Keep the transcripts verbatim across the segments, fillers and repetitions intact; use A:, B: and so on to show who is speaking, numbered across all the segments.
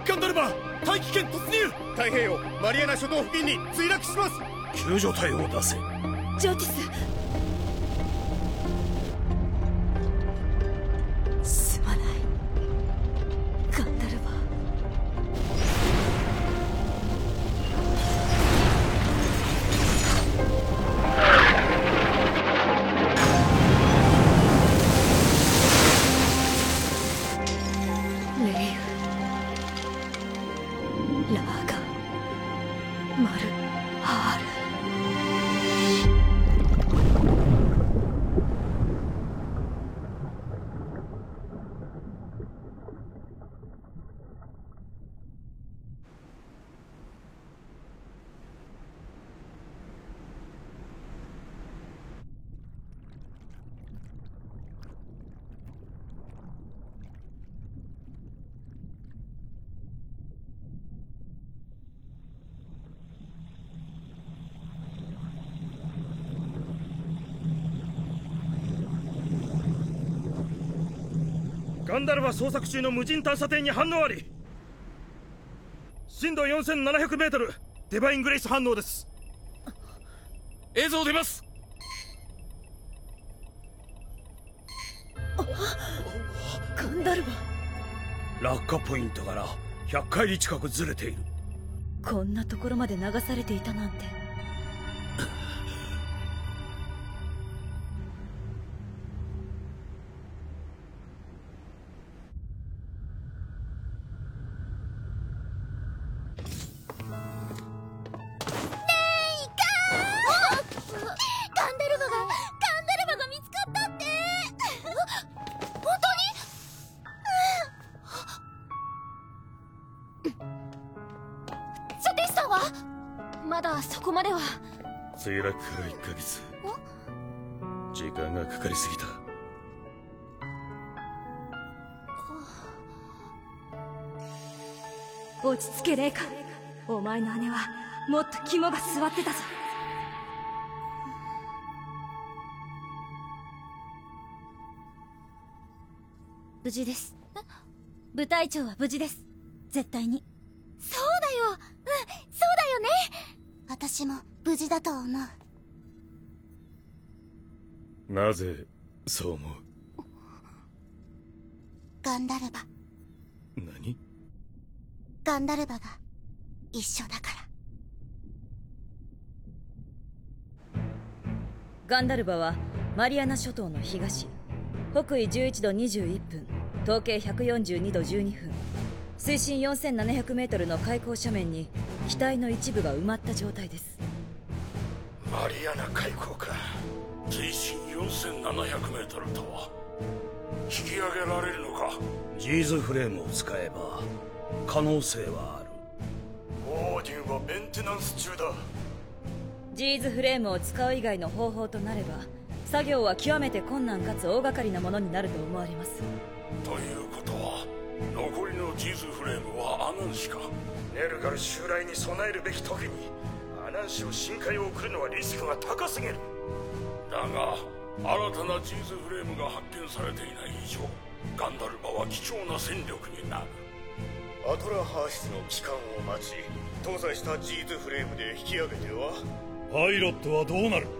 A: ガンダルバ大気圏突入。
B: 太平洋マリアナ諸島付近に墜落します。
A: 救助隊を出せ。
C: ジョーティス、すまないガンダルバ。レイウラーガマルハール。
A: ガンダルバ捜索中の無人探査艇に反応あり。深度 よんせんななひゃくメートル、デバイングレイス反応です。映像出ます。
C: ガンダルバ、
A: 落下ポイントからひゃっかいり近くずれている。
C: こんなところまで流されていたなんて。
D: まだそこまでは。
A: 墜落からいっかげつ、時間がかかりすぎた。
C: 落ち着けレイカ、お前の姉はもっと肝が据わってたぞ。
D: 無事です。部隊長は無事です。絶対に。そうだよ。うん、そうだよね。私も無事だと思う。
A: なぜそう思う？
D: ガンダルバ。
A: 何？
D: ガンダルバが一緒だから。
C: ガンダルバはマリアナ諸島の東、北緯じゅういちどにじゅういっぷん、東経ひゃくよんじゅうにどじゅうにふん、水深 よんせんななひゃくメートルの海溝斜面に機体の一部が埋まった状態です。
A: マリアナ海溝か。水深 よんせんななひゃくメートルとは引き上げられるのか？ジーズフレームを使えば可能性はある。オーディンはメンテナンス中だ。
C: ジーズフレームを使う以外の方法となれば、作業は極めて困難かつ大掛かりなものになると思われます。
A: ということは残りのジーズフレームはアナンシか。ネルガル襲来に備えるべき時にアナンシを深海を送るのはリスクが高すぎる。だが新たなジーズフレームが発見されていない以上、ガンダルバは貴重な戦力になる。アトラハーシスの帰還を待ち、搭載したジーズフレームで引き上げては。パイロットはどうなる？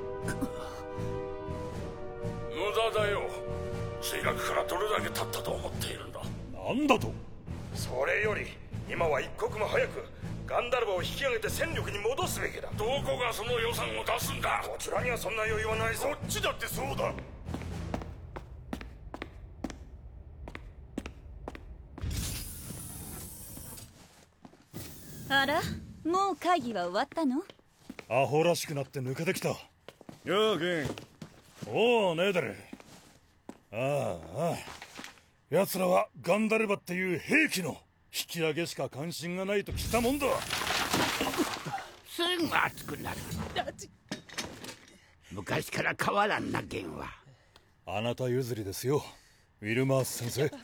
A: 無駄だよ。墜落からどれだけ経ったと思っているんだ。なんだと？それより今は一刻も早くガンダルバを引き上げて戦力に戻すべきだ。どこがその予算を出すんだ？こちらにはそんな余裕はないぞ。こっちだってそうだ。
D: あら、もう会議は終わったの？
A: アホらしくなって抜けてきた。ようゲン。おお、ネーダル。ああああ、奴らはガンダルバっていう兵器の引き上げしか関心がないと聞いたもんだ。
E: すぐ熱くなる。昔から変わらんな、ゲンは。
A: あなた譲りですよ、ウィルマース先生。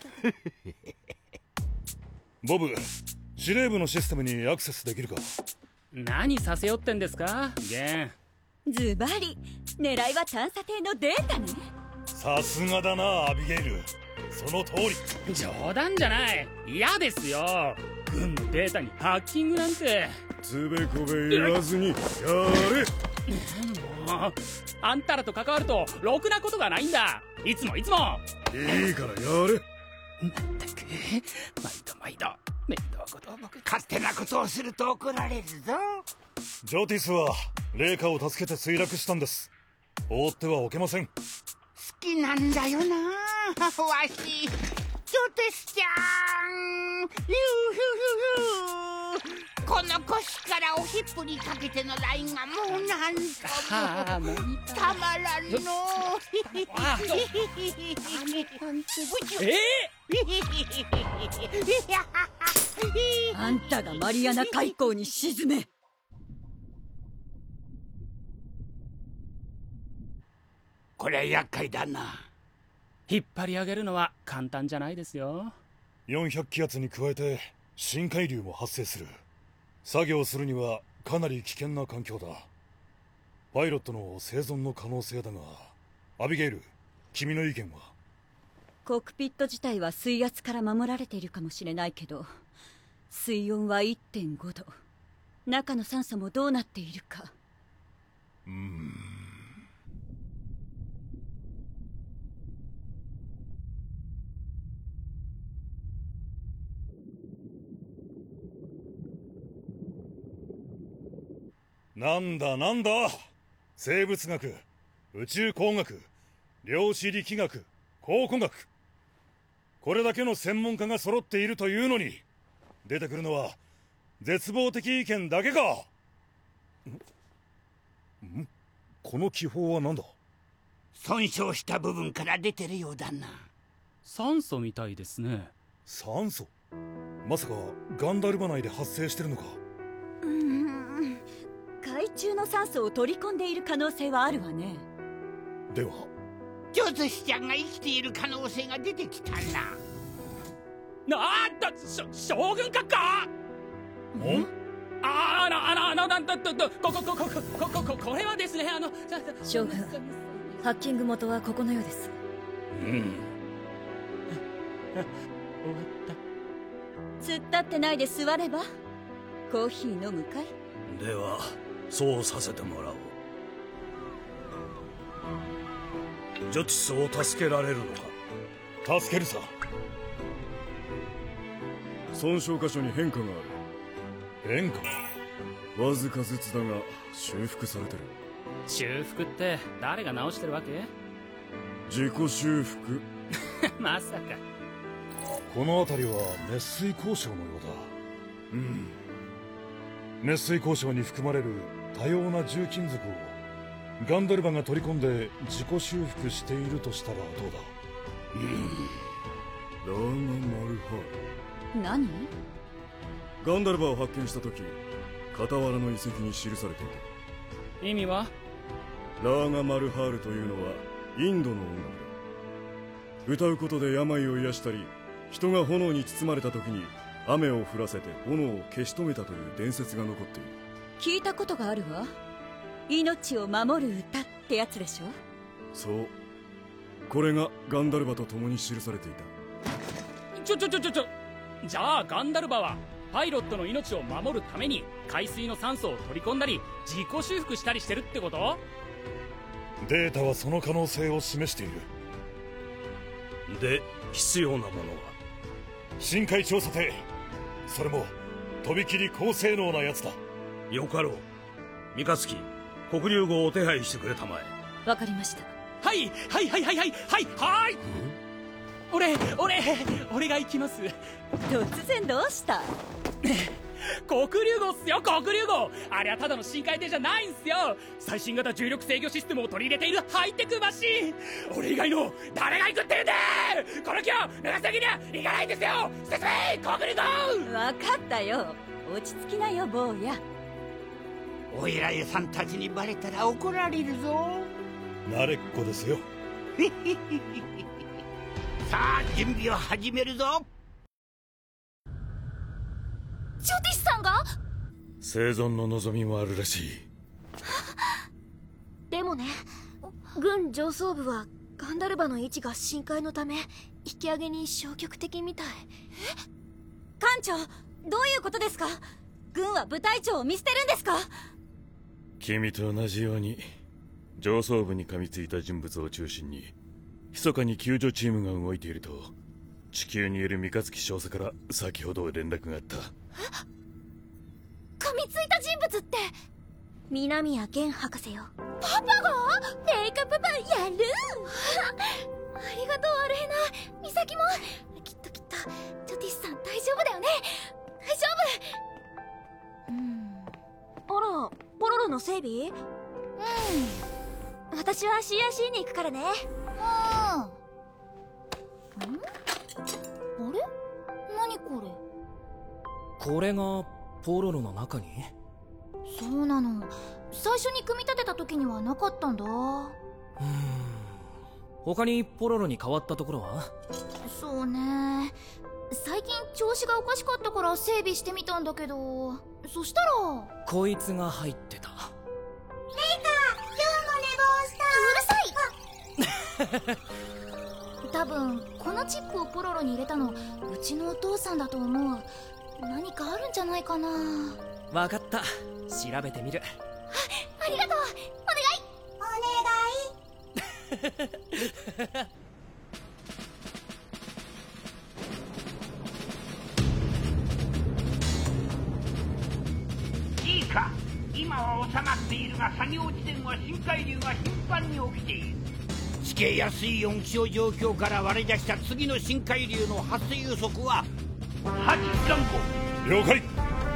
A: ボブ、司令部のシステムにアクセスできるか？
F: 何させよってんですか、ゲン。
C: ズバリ狙いは探査艇のデータね。
A: さすがだな、アビゲイル。その通り。
F: 冗談じゃない、嫌ですよ。 軍のデータにハッキングなんて。
B: つべこべ言わずにやれ。
F: もうあんたらと関わるとろくなことがないんだ。いつもいつも。
B: いいからやれ。
F: まったく毎度毎度面倒ことを僕。
E: 勝手なことをすると怒られるぞ。
G: ジョティスはレイカを助けて墜落したんです。放ってはおけません。
E: 好きなんだよなわし。ジョテスちゃん、ユーフフフ。この腰からおひっぷにかけてのラインがもうなんと
F: ああもう
E: たまらんの。
F: え
C: ー、あんたがマリアナ海溝に沈め。
E: これは厄介だな。
F: 引っ張り上げるのは簡単じゃないですよ。
G: よんひゃく気圧に加えて深海流も発生する。作業するにはかなり危険な環境だ。パイロットの生存の可能性だが、アビゲイル、君の意見は？
C: コックピット自体は水圧から守られているかもしれないけど、水温は いってんごど。中の酸素もどうなっているか。
G: うーん。なんだなんだ、生物学、宇宙工学、量子力学、考古学、これだけの専門家が揃っているというのに出てくるのは絶望的意見だけか。んんこの気泡は何だ？
E: 損傷した部分から出てるようだな。
F: 酸素みたいですね。
G: 酸素？まさかガンダルバ内で発生してるのか？
C: うーん、海中の酸素を取り込んでいる可能性はあるわね。
G: では
E: ジョズシちゃんが生きている可能性が出てきたな。
F: なんだ、しょ将軍閣下。
G: ん？
F: あらあらあのなんだととここここここここれはですね、あの
C: 将軍、ハッキング元はここのようです。
G: うん。
F: 終わった。
C: 突っ立ってないで座れば。コーヒー飲むかい？
A: ではそうさせてもらおう。ジョティスを助けられるのか？
G: 助けるさ。
B: 損傷箇所に変化がある。
G: 変化？
B: わずかずつだが修復されてる。
F: 修復って誰が直してるわけ？
B: 自己修復。
F: まさか。
G: この辺りは熱水鉱床のようだ。うん。熱水鉱床に含まれる多様な重金属をガンダルバが取り込んで自己修復しているとしたらどうだ？
B: うん。ラーガマルハール。
C: 何？
B: ガンダルバを発見した時、傍らの遺跡に記されていた。
F: 意味は？
B: ラーガマルハールというのはインドの音楽だ。歌うことで病を癒したり、人が炎に包まれた時に雨を降らせて炎を消し止めたという伝説が残っている。
C: 聞いたことがあるわ。命を守る歌ってやつでしょ？
B: そう。これがガンダルバと共に記されていた。
F: ちょちょちょちょちょじゃあガンダルバはパイロットの命を守るために海水の酸素を取り込んだり自己修復したりしてるってこと？
G: データはその可能性を示している。
A: で必要なものは？
G: 深海調査艇。それもとびきり高性能なやつだ。
A: よかろう。三日月、黒竜号を手配してくれたまえ。
C: わかりました。
F: はいはいはいはいはいはいはい。俺俺俺が行きます。
C: 突然どうした？
F: 黒竜号っすよ、黒竜号。あれはただの深海艇じゃないんすよ。最新型重力制御システムを取り入れているハイテクマシン。俺以外の誰が行くって言うんだ。この気を抜かすだけには行かないんですよ。説明、黒竜号。
C: わかったよ。落ち着きなよ、坊や。
E: お偉いさんたちにバレたら怒られるぞ。
G: 慣れっこですよ。
E: さあ準備を始めるぞ。
D: ジョティスさんが？
G: 生存の望みもあるらしい。
D: でもね、軍上層部はガンダルバの位置が深海のため引き上げに消極的みたい。
C: 艦長、
D: どういうことですか？軍は部隊長を見捨てるんですか？
B: 君と同じように上層部に噛みついた人物を中心に密かに救助チームが動いていると地球にいる三日月少佐から先ほど連絡があった。
D: 噛みついた人物って南谷玄博士よ。パパが？レイカパパやるありがとうアルヘナ。ミサキもきっときっとジョティスさん大丈夫だよね。大丈夫。うんあらポロロの整備？うん私は シーアイシー に行くからね。ああんあれ何これ？
H: これがポロロの中に？
D: そうなの。最初に組み立てた時にはなかったんだ。うーん
H: 他にポロロに変わったところは？
D: そうね最近調子がおかしかったから整備してみたんだけど、そしたら
H: こいつが入ってた。
D: レイカ今日も寝坊した。うるさい多分このチップをポロロに入れたのうちのお父さんだと思う。何かあるんじゃないかな。
H: わかった、調べてみる。
D: あ、ありがとう。お願いお願い
E: いいか、今は収まっているが作業地点は深海流が頻繁に起きている。地形や水温気象状況から割り出した次の深海流の発生予測ははちじかんご。
G: 了解。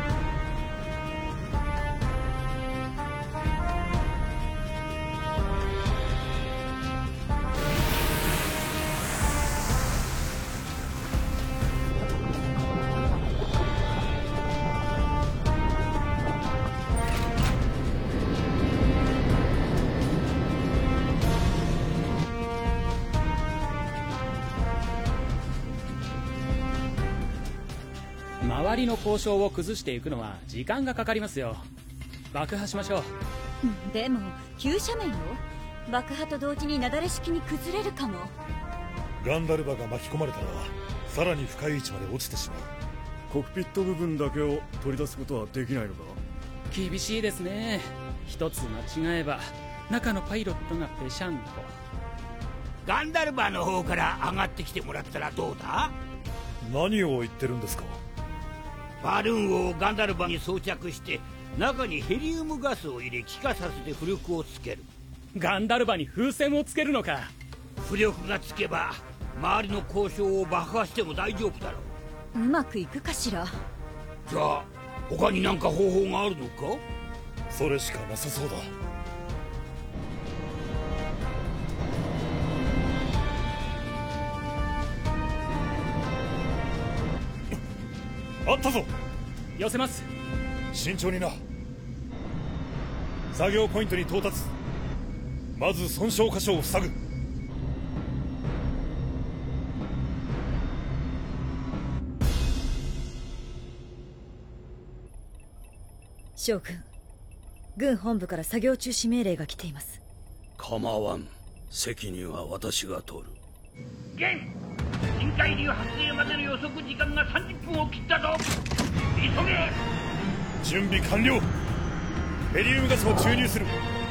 F: 周りの交渉を崩していくのは時間がかかりますよ。爆破しましょう。
D: でも急斜面よ。爆破と同時に雪崩式に崩れるかも。
G: ガンダルバが巻き込まれたらさらに深い位置まで落ちてしまう。
B: コックピット部分だけを取り出すことはできないのか？
F: 厳しいですね。一つ間違えば中のパイロットがペシャンと。
E: ガンダルバの方から上がってきてもらったらどうだ？
G: 何を言ってるんですか？
E: バルーンをガンダルバに装着して中にヘリウムガスを入れ気化させて浮力をつける。
F: ガンダルバに風船をつけるのか？
E: 浮力がつけば周りの交渉を爆破しても大丈夫だろう。
D: うまくいくかしら。
E: じゃあ他に何か方法があるのか？
G: それしかなさそうだ。あったぞ。
F: 寄せます。
G: 慎重にな。作業ポイントに到達。まず損傷箇所を塞ぐ。
C: 将軍、軍本部から作業中止命令が来ています。
A: 構わん。責任は私が取る。
E: ゲン、深海流発生までの予測時間がさんじゅっぷんを切ったぞ。急げ。
G: 準備完了。ヘリウムガスを注入する。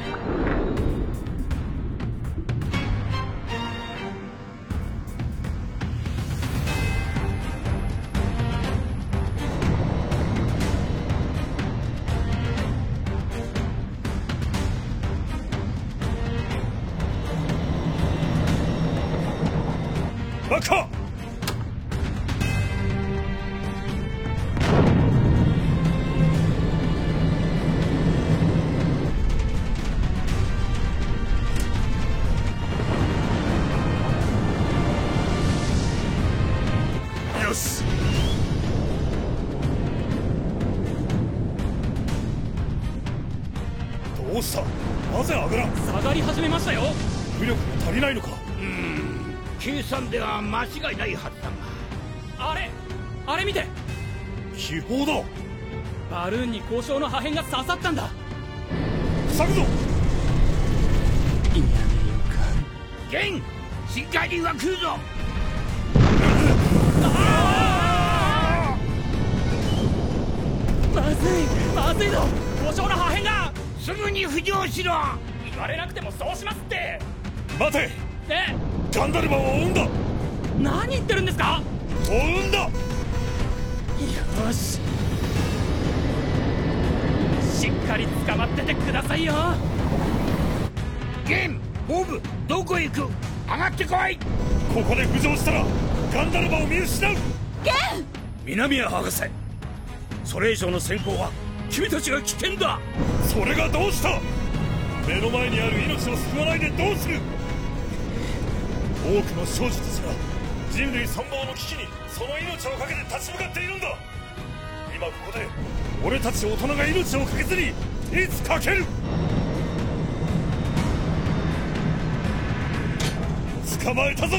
G: 爆破。よし。どうした？なぜ上がらん？
F: 下がり始めましたよ。
G: 浮力が足りないのか？
E: うーん、計算では間違いないはずだが。
F: あれあれ見て。
G: 気泡だ。
F: バルーンに交渉の破片が刺さったんだ。
G: 塞ぐぞ。
F: やめようか。
E: ゲン、深海流が来るぞ。
F: ずいまずいぞ、故障の破片が。
E: すぐに浮上しろ。
F: 言われなくてもそうしますって。
G: 待て、
F: え、
G: ガンダルバを追うんだ。
F: 何言ってるんですか。
G: 追うんだ。
F: よし、しっかり捕まっててくださいよ。
E: ゲン、ボブ、どこ行く。上がってこい。
G: ここで浮上したらガンダルバを見失う。
D: ゲン、
A: 南谷博士、それ以上の先行は君たちが危険だ。
G: それがどうした。目の前にある命を救わないでどうする。多くの少女たちが人類存亡の危機にその命を懸けて立ち向かっているんだ。今ここで俺たち大人が命を懸けずにいつかける。捕まえたぞ。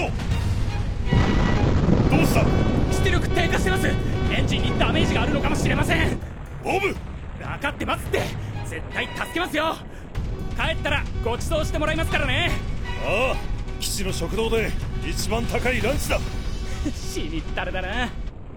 G: どうした。
F: 出力低下してます。エンジンにダメージがあるのかもしれません。
G: ボブ、
F: 分かってますって。絶対助けますよ。帰ったらご馳走してもらいますからね。
G: ああ、基地の食堂で一番高いランチだ。
F: しみったれだな。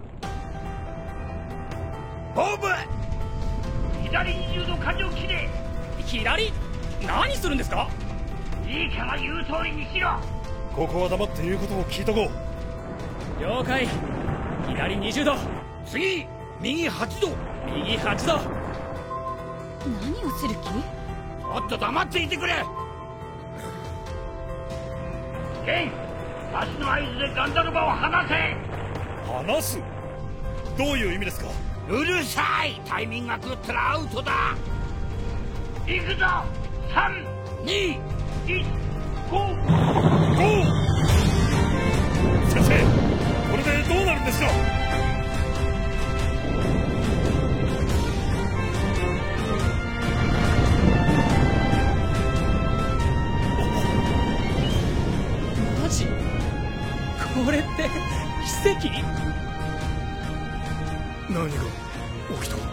E: ボブ、左にじゅうど舵を切れ。
F: 左？何するんですか。
E: いいから言う通りにしろ。
G: ここは黙って言うことを聞いとこう。
F: 了解。左にじゅうど、
E: 次右はちど、
F: 右はちど。
D: 何をする気。
E: もっと黙っていてくれ。ケン、足の合図でガンダルバを離せ。
G: 離す？どういう意味ですか。
E: うるさい。タイミングが狂ったらアウトだ。行くぞ。さん、に、いち、ゴー。
G: ゴー。先生、これでどうなるんですか。
F: マジ？これって奇跡？
A: 何が起きた。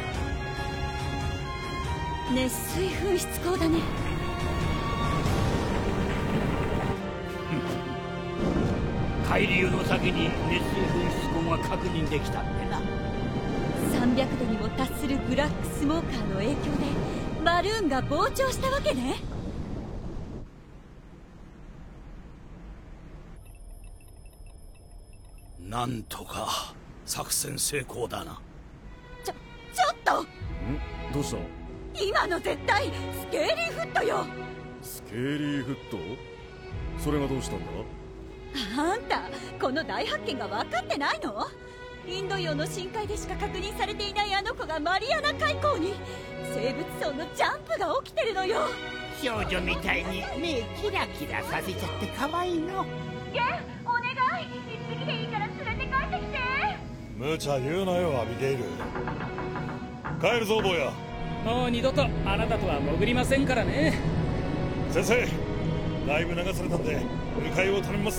D: 熱水噴出口だね。
E: 海流の先に熱水噴出口が確認できたってな。
D: さんびゃくどにも達するブラックスモーカーの影響でバルーンが膨張したわけね。
A: なんとか作戦成功だな。
D: ちょ、ちょっと。
B: ん？どうした？
D: 今の絶対スケーリーフットよ。
B: スケーリーフット？それがどうしたんだ？
D: あんた、この大発見が分かってないの？インド洋の深海でしか確認されていないあの子がマリアナ海溝に生物層のジャンプが起きてるのよ。
E: 少女みたいに目キラキラさせちゃって可愛いの。
D: ゲン、お願い、一匹でいいから連れて帰ってきて。
G: 無茶言うなよ、アビゲイル。帰るぞ、坊や。
F: もう二度とあなたとは潜りませんからね。
G: 先生、だいぶ流されたんで迎えを頼みます。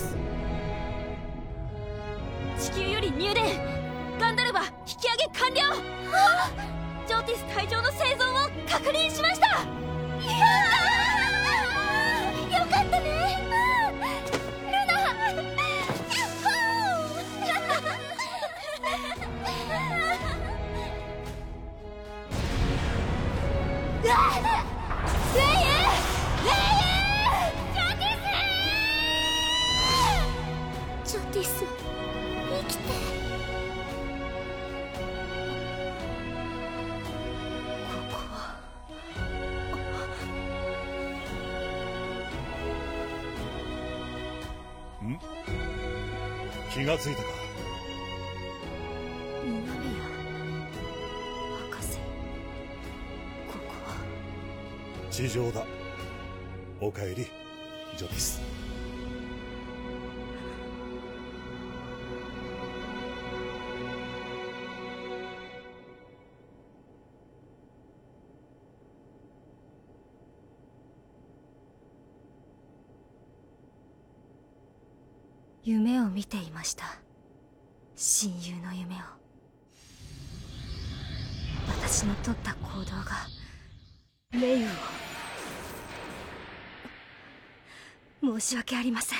D: 地球より入電、ガンダルバ引き上げ完了。はあ、ジョーティス隊長の生存を確認しました。いやー、よかったね、ルナ。うわレイユ、レイユ、ジョーティス、ジョーティス生きて。ここは。
G: ん？気がついたか。
D: 二宮博士、ここは。
G: 地上だ。おかえり、ジョティス。
D: 夢を見ていました。親友の夢を。私の取った行動がレイユを。申し訳ありません。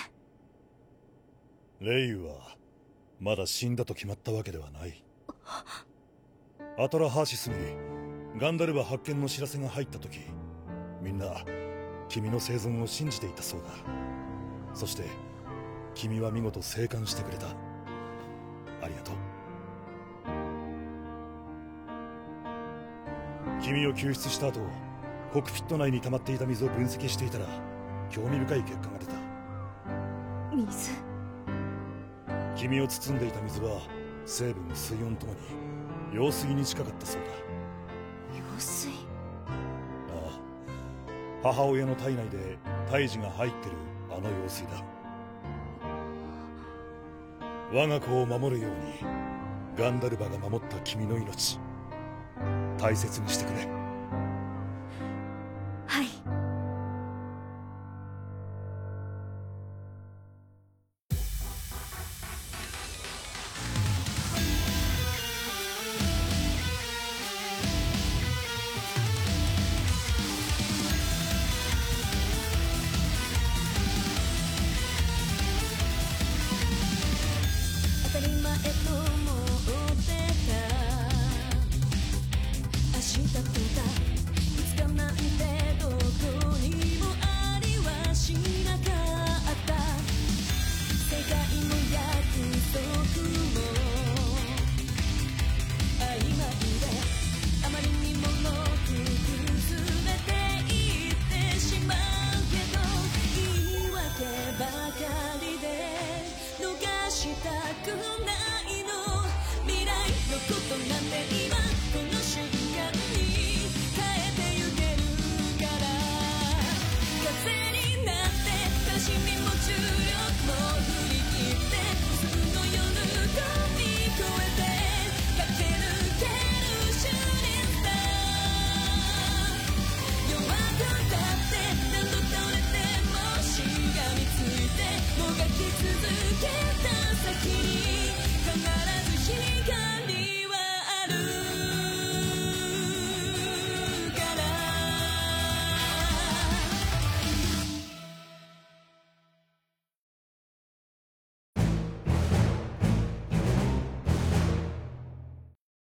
G: レイユはまだ死んだと決まったわけではない。 アトラハーシスにガンダルバ発見の知らせが入った時、みんな君の生存を信じていたそうだ。そして君は見事生還してくれた。ありがとう。君を救出した後、コックピット内に溜まっていた水を分析していたら興味深い結果が出た。
D: 水。
G: 君を包んでいた水は成分、水温ともに用水に近かったそうだ。
D: 用水。
G: ああ、母親の体内で胎児が入ってるあの用水だ。我が子を守るようにガンダルバが守った君の命、大切にしてくれ。